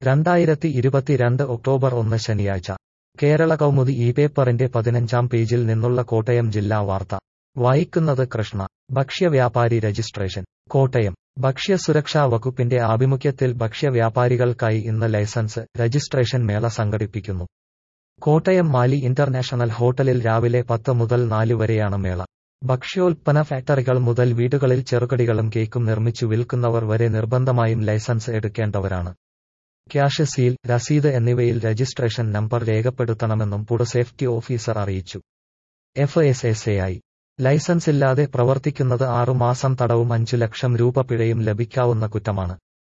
2022 October 1 ശനിയാഴ്ച കേരള കൗമുദി ഈ പേപ്പറിന്റെ 15-ാം പേജിൽ നിന്നുള്ള കോട്ടയം ജില്ലാ വാർത്ത വായിക്കുന്നത് കൃഷ്ണ. ഭക്ഷ്യവ്യാപാരി രജിസ്ട്രേഷൻ. കോട്ടയം. ഭക്ഷ്യസുരക്ഷാ വകുപ്പിന്റെ ആഭിമുഖ്യത്തിൽ ഭക്ഷ്യവ്യാപാരികൾക്കായി ഇന്ന് ലൈസൻസ് രജിസ്ട്രേഷൻ മേള സംഘടിപ്പിക്കുന്നു. കോട്ടയം മാലി ഇന്റർനാഷണൽ ഹോട്ടലിൽ രാവിലെ 10 മുതൽ 4 വരെയാണ് മേള. ഭക്ഷ്യോൽപ്പന്ന ഫാക്ടറികൾ മുതൽ വീടുകളിൽ ചെറുകടികളും കേക്കും നിർമ്മിച്ചു വിൽക്കുന്നവർ വരെ നിർബന്ധമായും ലൈസൻസ് എടുക്കേണ്ടവരാണ്. ക്യാഷ് സീൽ, രസീത് എന്നിവയിൽ രജിസ്ട്രേഷൻ നമ്പർ രേഖപ്പെടുത്തണമെന്നും ഫുഡ് സേഫ്റ്റി ഓഫീസർ അറിയിച്ചു. FSSAI ലൈസൻസില്ലാതെ പ്രവർത്തിക്കുന്നത് 6 മാസം തടവും 5 ലക്ഷം രൂപ പിഴയും ലഭിക്കാവുന്ന കുറ്റമാണ്.